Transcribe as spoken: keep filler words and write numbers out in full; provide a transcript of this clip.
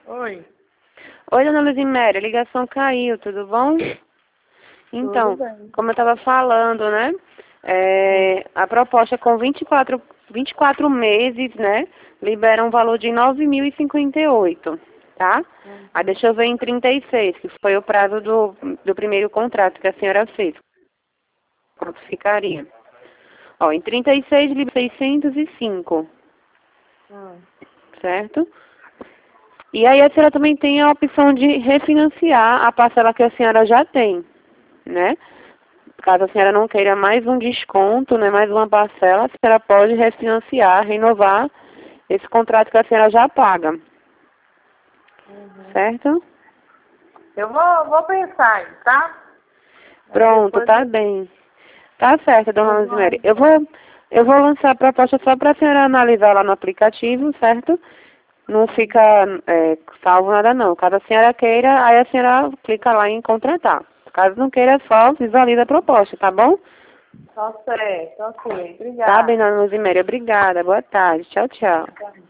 Oi. Oi, dona Luziméria, a ligação caiu, tudo bom? Então, Tudo bem. como eu estava falando, né? É, a proposta com vinte e quatro, vinte e quatro meses, né? Libera um valor de nove mil e cinquenta e oito, tá? Uhum. Aí deixa eu ver em trinta e seis, que foi o prazo do, do primeiro contrato que a senhora fez. Quanto ficaria? Ó, em trinta e seis, libera seiscentos e cinco, Hum. certo? E aí a senhora também tem a opção de refinanciar a parcela que a senhora já tem, né? Caso a senhora não queira mais um desconto, né, mais uma parcela, a senhora pode refinanciar, renovar esse contrato que a senhora já paga, Uhum. certo? Eu vou, vou pensar aí, tá? Aí Pronto, depois tá eu, bem. Tá certo, dona eu dou uma Rosemary. Eu resposta. vou, eu vou lançar a proposta só para a senhora analisar lá no aplicativo, certo? Não fica é, salvo nada não. Caso a senhora queira, aí a senhora clica lá em contratar. Caso não queira, só visualiza a proposta, tá bom? Tá certo, ok. Tá bem, Obrigada. dona Rosemary. Obrigada. Boa tarde. Tchau, tchau.